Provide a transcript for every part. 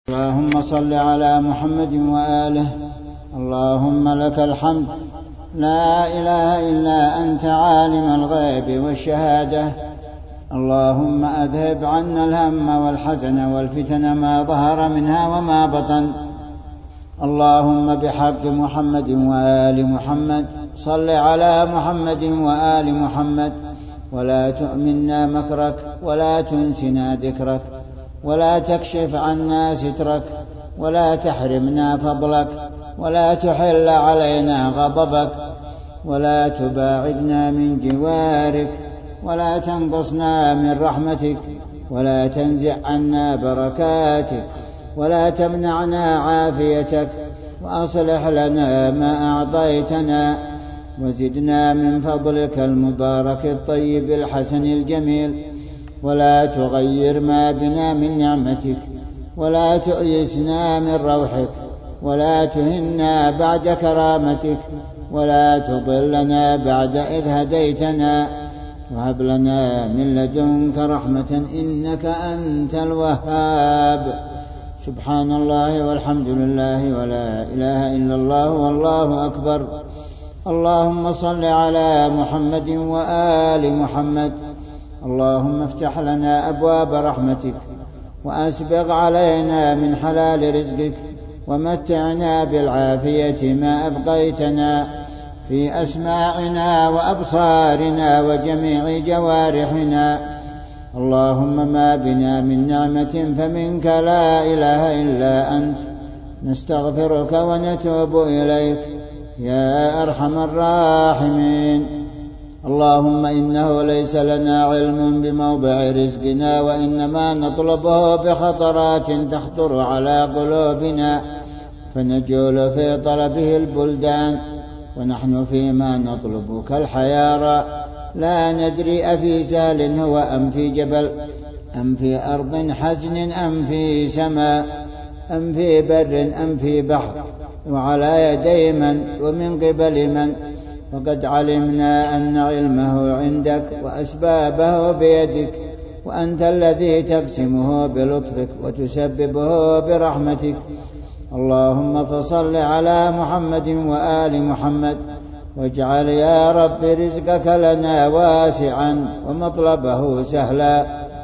اللهم صل على محمد وآله. اللهم لك الحمد، لا إله إلا أنت عالم الغيب والشهادة. اللهم أذهب عنا الهم والحزن والفتن ما ظهر منها وما بطن. اللهم بحق محمد وآل محمد صل على محمد وآل محمد، ولا تؤمنا مكرك ولا تنسنا ذكرك ولا تكشف عنا سترك ولا تحرمنا فضلك ولا تحل علينا غضبك ولا تباعدنا من جوارك ولا تنقصنا من رحمتك ولا تنزع عنا بركاتك ولا تمنعنا عافيتك، وأصلح لنا ما أعطيتنا وزدنا من فضلك المبارك الطيب الحسن الجميل، ولا تغير ما بنا من نعمتك ولا تؤيسنا من روحك ولا تهنا بعد كرامتك ولا تضلنا بعد إذ هديتنا، وهب لنا من لدنك رحمة إنك أنت الوهاب. سبحان الله والحمد لله ولا إله إلا الله والله أكبر. اللهم صل على محمد وآل محمد. اللهم افتح لنا أبواب رحمتك وأسبغ علينا من حلال رزقك، ومتعنا بالعافية ما أبقيتنا في أسماعنا وأبصارنا وجميع جوارحنا. اللهم ما بنا من نعمة فمنك لا إله إلا أنت، نستغفرك ونتوب إليك يا أرحم الراحمين. اللهم إنه ليس لنا علم بموضع رزقنا، وإنما نطلبه بخطرات تخطر على قلوبنا فنجول في طلبه البلدان، ونحن فيما نطلبك الحيارى لا ندري أفي سال هو أم في جبل أم في أرض حزن أم في سماء أم في بر أم في بحر، وعلى يدي من ومن قبل من، وقد علمنا أن علمه عندك وأسبابه بيدك، وأنت الذي تقسمه بلطفك وتسببه برحمتك. اللهم فصل على محمد وآل محمد، واجعل يا رب رزقك لنا واسعا ومطلبه سهلا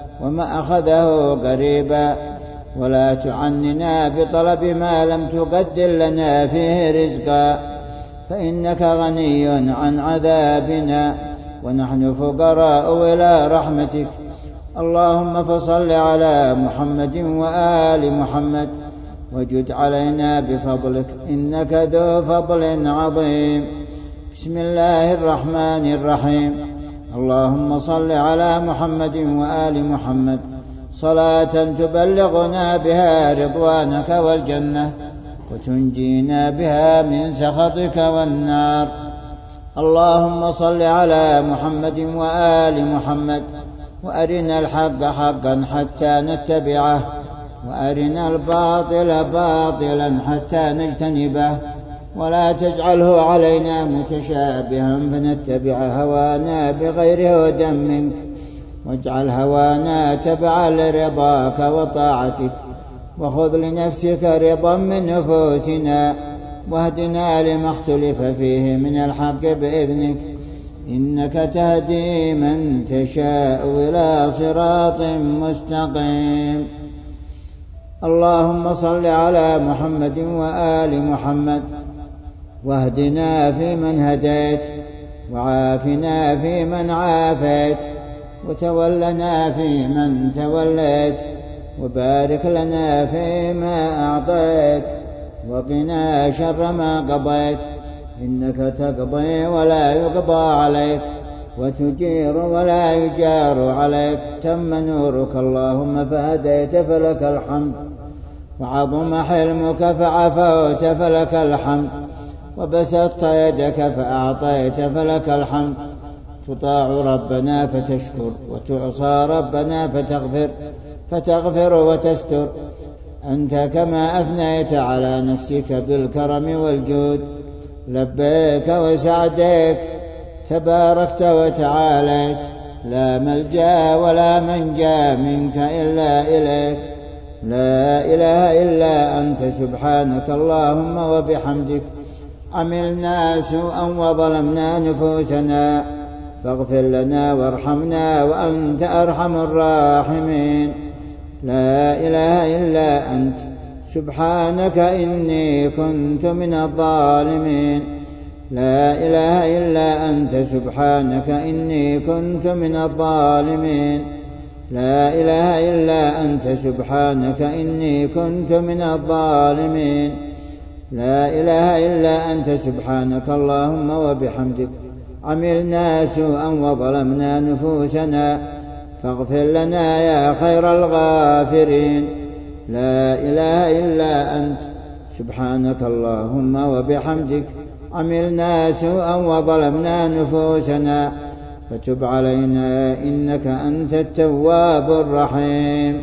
ومأخذه قريبا، ولا تعننا بطلب ما لم تقدر لنا فيه رزقا، فإنك غني عن عذابنا ونحن فقراء إلى رحمتك. اللهم فصل على محمد وآل محمد، وجد علينا بفضلك إنك ذو فضل عظيم. بسم الله الرحمن الرحيم. اللهم صل على محمد وآل محمد صلاة تبلغنا بها رضوانك والجنة، وتنجينا بها من سخطك والنار. اللهم صل على محمد وآل محمد، وأرنا الحق حقا حتى نتبعه، وأرنا الباطل باطلا حتى نجتنبه، ولا تجعله علينا متشابها فنتبع هوانا بغير هدى منك، واجعل هوانا تبعا لرضاك وطاعتك، وخذ لنفسك رضا من نفوسنا، واهدنا لما اختلف فيه من الحق بإذنك، إنك تهدي من تشاء إلى صراط مستقيم. اللهم صل على محمد وآل محمد، واهدنا فيمن هديت، وعافنا فيمن عافيت، وتولنا فيمن توليت، وبارك لنا فيما أعطيت، وقنا شر ما قضيت، إنك تقضي ولا يقضى عليك، وتجير ولا يجار عليك. تم نورك اللهم فهديت فلك الحمد، وعظم حلمك فعفوت فلك الحمد، وبسطت يدك فأعطيت فلك الحمد. تطاع ربنا فتشكر، وتعصى ربنا فتغفر وتستر. أنت كما أثنيت على نفسك بالكرم والجود، لبيك وسعديك، تباركت وتعاليت، لا ملجأ ولا منجا منك إلا إليك، لا إله إلا أنت سبحانك اللهم وبحمدك عملنا سوءا وظلمنا نفوسنا فاغفر لنا وارحمنا وأنت أرحم الراحمين. لا إله إلا أنت سبحانك إني كنت من الظالمين. لا إله إلا أنت سبحانك إني كنت من الظالمين. لا إله إلا أنت سبحانك إني كنت من الظالمين. لا إله إلا أنت سبحانك اللهم وبحمدك عملنا سوءا وظلمنا نفوسنا فاغفر لنا يا خير الغافرين. لا إله إلا أنت سبحانك اللهم وبحمدك عملنا سوءا وظلمنا نفوسنا فتب علينا إنك أنت التواب الرحيم.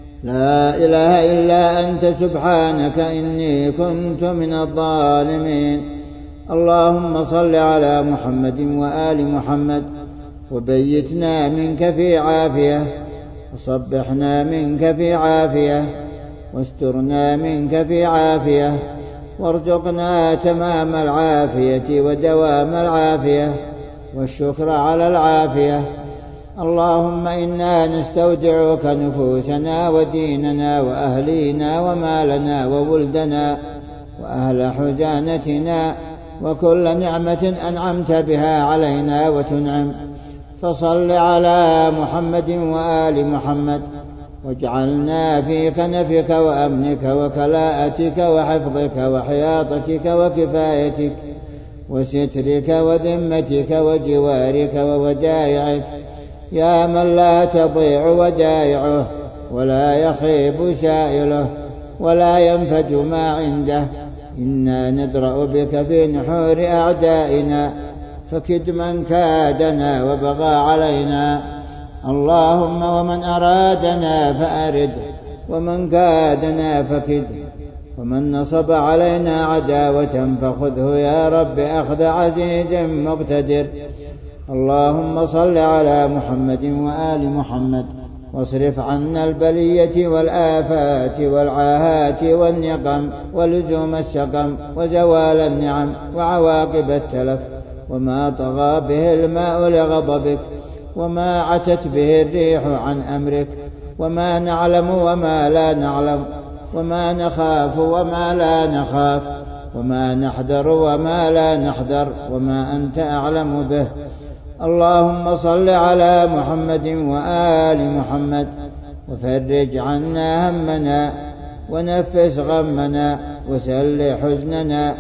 لا إله إلا أنت سبحانك إني كنت من الظالمين. اللهم صل على محمد وآل محمد وبيتنا منك في عافية وصبحنا منك في عافية واسترنا منك في عافية وارزقنا تمام العافية ودوام العافية والشكر على العافية. اللهم إنا نستودعك نفوسنا وديننا وأهلينا ومالنا وولدنا وأهل حجانتنا وكل نعمة أنعمت بها علينا وتنعم، فصل على محمد وآل محمد واجعلنا في كنفك وأمنك وكلاءتك وحفظك وحياطتك وكفايتك وسترك وذمتك وجوارك وودائعك يا من لا تضيع ودائعه ولا يخيب سائله ولا ينفد ما عنده. إنا ندرأ بك في نحور أعدائنا فكد من كادنا وبغى علينا. اللهم ومن أرادنا فأرد ومن كادنا فكد ومن نصب علينا عداوة فخذه يا رب أخذ عزيز مقتدر. اللهم صل على محمد وآل محمد واصرف عنا البلية والآفات والعاهات والنقم ولزوم السقم وزوال النعم وعواقب التلف وما طغى به الماء لغضبك وما عتت به الريح عن أمرك وما نعلم وما لا نعلم وما نخاف وما لا نخاف وما نحذر وما لا نحذر وما أنت أعلم به. اللهم صل على محمد وآل محمد وفرج عنا همنا ونفس غمنا وسل حزننا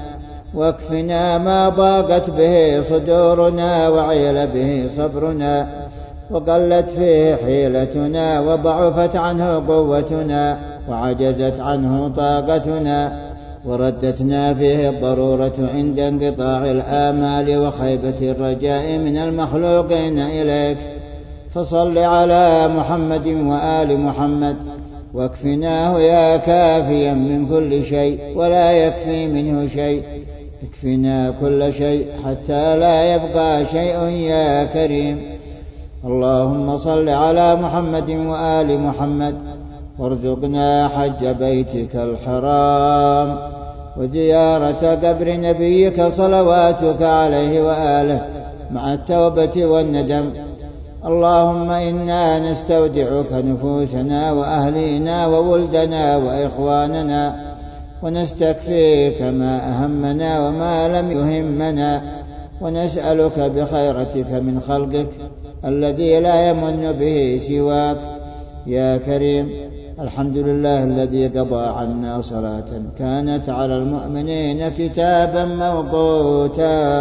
واكفنا ما ضاقت به صدورنا وعيل به صبرنا وقلت فيه حيلتنا وضعفت عنه قوتنا وعجزت عنه طاقتنا وردتنا فيه الضرورة عند انقطاع الآمال وخيبة الرجاء من المخلوقين إليك. فصل على محمد وآل محمد واكفناه يا كافيا من كل شيء ولا يكفي منه شيء. اكفنا كل شيء حتى لا يبقى شيء يا كريم. اللهم صل على محمد وآل محمد وارزقنا حج بيتك الحرام وزيارة قبر نبيك صلواتك عليه وآله مع التوبة والندم. اللهم إنا نستودعك نفوسنا وأهلينا وولدنا وإخواننا ونستكفيك ما أهمنا وما لم يهمنا ونسألك بخيرتك من خلقك الذي لا يمن به سواك يا كريم. الحمد لله الذي قضى عنا صلاة كانت على المؤمنين كتابا موقوتا.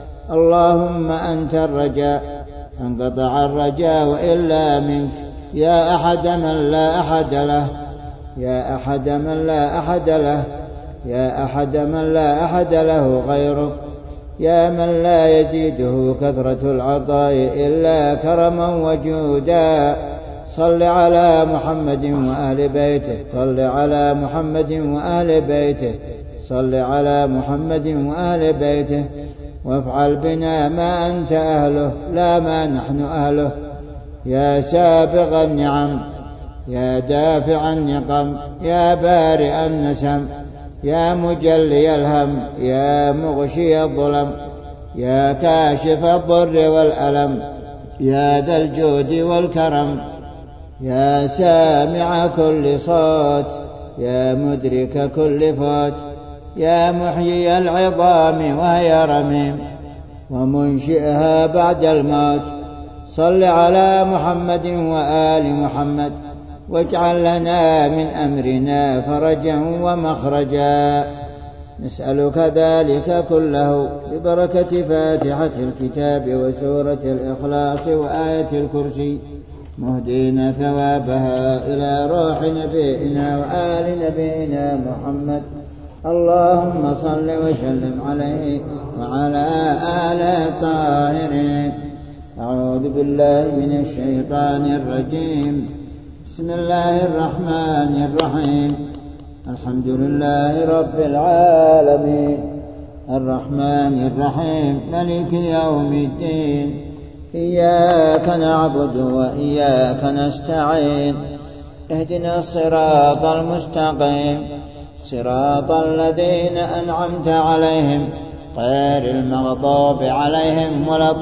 اللهم أنت الرجاء انقطع الرجاء إلا منك يا أحد من لا أحد له يا أحد من لا أحد له يا أحد من لا أحد له غيرك يا من لا يزيده كثرة العطاء إلا كرما وجودا. صل على محمد وأهل بيته صل على محمد وأهل بيته صل على محمد وأهل بيته وافعل بنا ما أنت أهله لا ما نحن أهله يا سابغ النعم يا دافع النقم يا بارئ النسم يا مجلي الهم يا مغشي الظلم يا كاشف الضر والألم يا ذا الجود والكرم يا سامع كل صوت يا مدرك كل فوت يا محيي العظام وهي رميم ومنشئها بعد الموت صل على محمد وآل محمد واجعل لنا من أمرنا فرجا ومخرجا. نسألك ذلك كله ببركة فاتحة الكتاب وسورة الإخلاص وآية الكرسي مهدين ثوابها إلى روح نبينا وآل نبينا محمد. اللهم صل وسلم عليه وعلى آله الطاهرين. أعوذ بالله من الشيطان الرجيم. بسم الله الرحمن الرحيم. الحمد لله رب العالمين الرحمن الرحيم ملك يوم الدين. إياك نعبد وإياك نستعين. اهدنا الصراط المستقيم صراط الذين أنعمت عليهم غير المغضوب عليهم ولا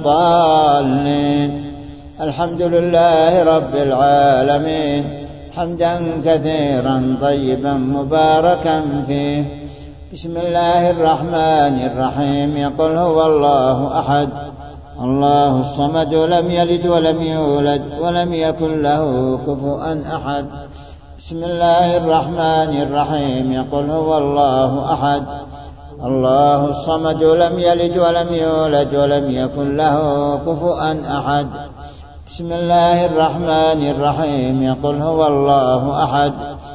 الضالين. الحمد لله رب العالمين حمدا كثيرا طيبا مباركا فيه. بسم الله الرحمن الرحيم. يقول هو الله أحد الله الصمد لم يلد ولم يولد ولم يكن له كفوا أحد. بسم الله الرحمن الرحيم. يقول هو الله أحد الله الصمد لم يلد ولم يولد ولم يكن له كفوا أحد. بسم الله الرحمن الرحيم. يقول هو الله أحد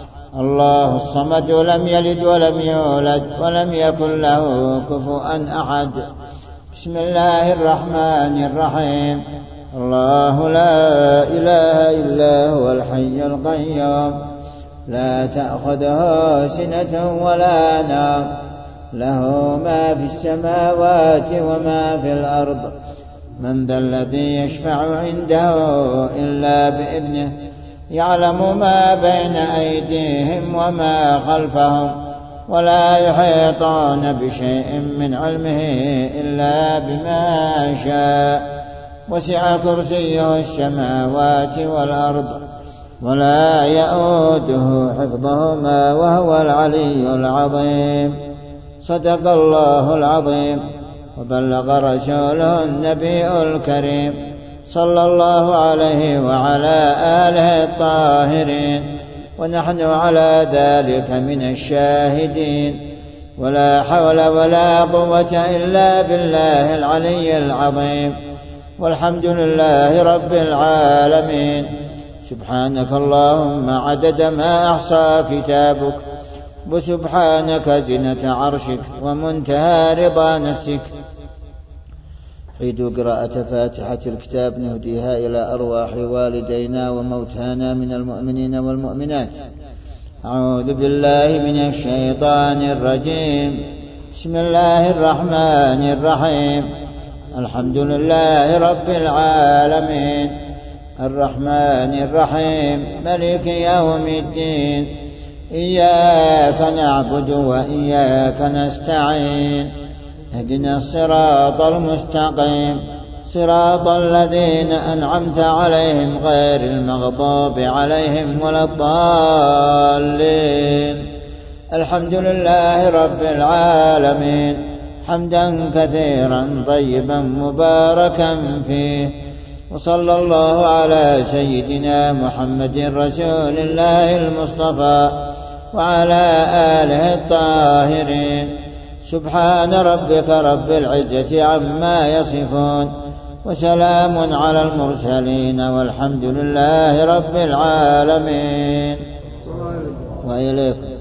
الله الصمد لم يلد ولم يولد ولم يكن له كفوا أحد. بسم الله الرحمن الرحيم. الله لا إله إلا هو الحي القيوم لا تأخذه سنة ولا نوم له ما في السماوات وما في الأرض. من ذا الذي يشفع عنده إلا بإذنه يعلم ما بين أيديهم وما خلفهم ولا يحيطون بشيء من علمه إلا بما شاء. وسع كرسيه السماوات والأرض ولا يؤوده حفظهما وهو العلي العظيم. صدق الله العظيم وبلغ رسوله النبي الكريم صلى الله عليه وعلى آله الطاهرين. ونحن على ذلك من الشاهدين. ولا حول ولا قوة إلا بالله العلي العظيم. والحمد لله رب العالمين. سبحانك اللهم عدد ما أحصى كتابك وسبحانك زنة عرشك ومنتهى رضا نفسك. عيد قراءة فاتحة الكتاب نهديها إلى أرواح والدينا وموتانا من المؤمنين والمؤمنات. أعوذ بالله من الشيطان الرجيم. بسم الله الرحمن الرحيم. الحمد لله رب العالمين الرحمن الرحيم ملك يوم الدين. إياك نعبد وإياك نستعين. اهدنا الصراط المستقيم صراط الذين أنعمت عليهم غير المغضوب عليهم ولا الضالين. الحمد لله رب العالمين حمدا كثيرا طيبا مباركا فيه. وصلى الله على سيدنا محمد رسول الله المصطفى وعلى آله الطاهرين. سبحان ربك رب العزة عما يصفون وسلام على المرسلين والحمد لله رب العالمين. وإليكم.